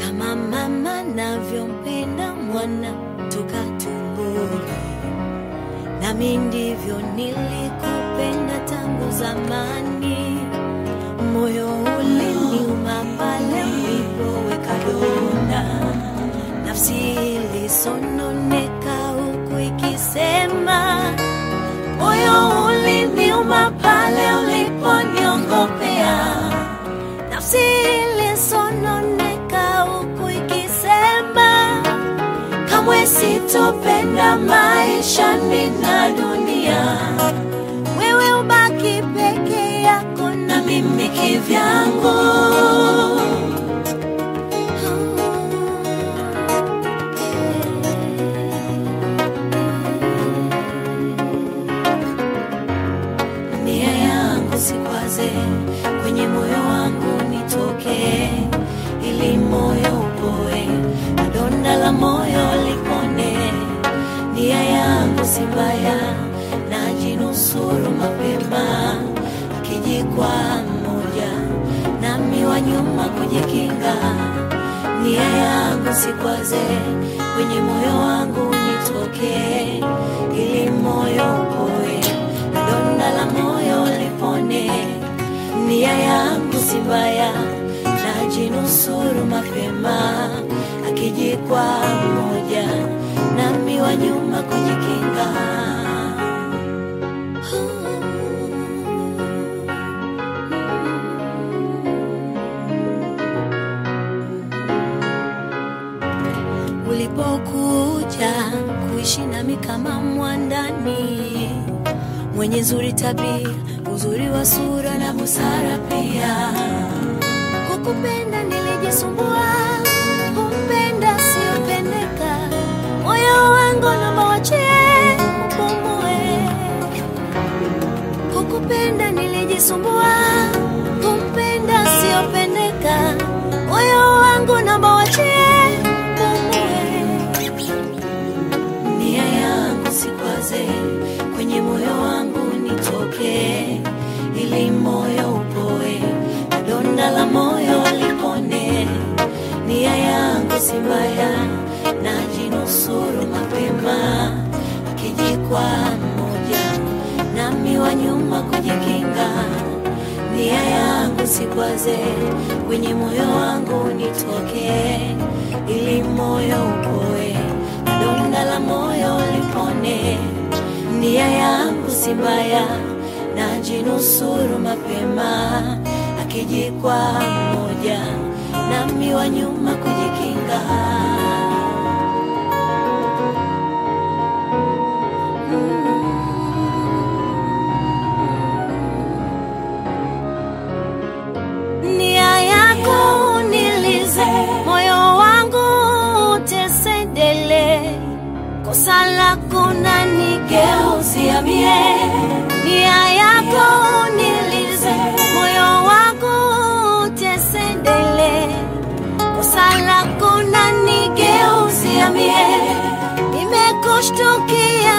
kama mama navyompenda mwana toka tumboni, nami ndivyo nilikupenda tangu zamani. Moyo uliniuma pale ulipoweka donda, nafsi ilisononeka huku ikisema. Moyo uliniuma pale uliponiongopea, nafsi ilisononeka huku ikisema. Kamwe sitopenda maisha na dunia, wewe ubaki peke yako na mimi kivyangu. Nia yangu sikwaze, kwenye moyo wangu nitoke, ili moyo upoe, na donda la moyo lipone. Nia yangu si mbaya, najinusuru mapema, akijikwa mmoja nami wa nyuma kujikinga. Nia yangu sikwaze, kwenye moyo wangu nitoke, ili moyo upoe, na donda la moyo lipone. Nia yangu si mbaya, najinusuru mapema, akijikwa mmoja nami wa nyuma kujikinga. Ulipokuja kuishi nami kama mwandani, mwenye nzuri tabia, uzuri wa sura na busara pia. Kukupenda nilijisumbua, kumpenda siyopendeka, moyo wangu naomba uachie upumue. Kukupenda nilijisumbua, kumpenda siyopendeka, moyo wangu naomba uachie. Nia yangu sikwaze, kwenye moyo wangu nitoke, ili moyo upoe, na donda la moyo lipone. Nia yangu si mbaya, najinusuru mapema, akijikwa mmoja nami wa nyuma kujikinga. Nia yangu sikwaze, kwenye moyo wangu nitoke, ili moyo upoe, na donda la moyo lipone. Nia yangu si mbaya, najinusuru mapema, akijikwa mmoja nami wa nyuma kujikinga. Nia yako unilize, moyo wangu utesedele, kosa lako nanigeuzia mie. Nia yako unilize, moyo wangu utesedele, kosa lako nanigeuzia mie. Nimekushtukia,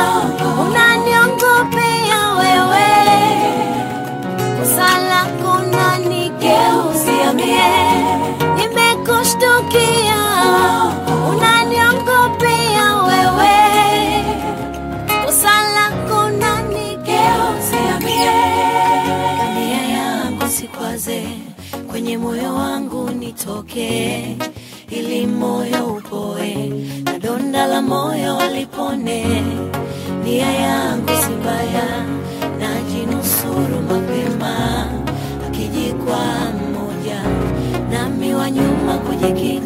unaniongopea wewe, kosa lako nanigeuzia mie. Nimekushtukia, unaniongopea wewe, kosa lako nanigeuzia mie. Nia yangu sikwaze, kwenye moyo wangu nitoke, ili moyo upoe, na donda la moyo lipone. Nia yangu si mbaya, najinusuru mapema, akijikwa mmoja nami wa nyuma kujikinga.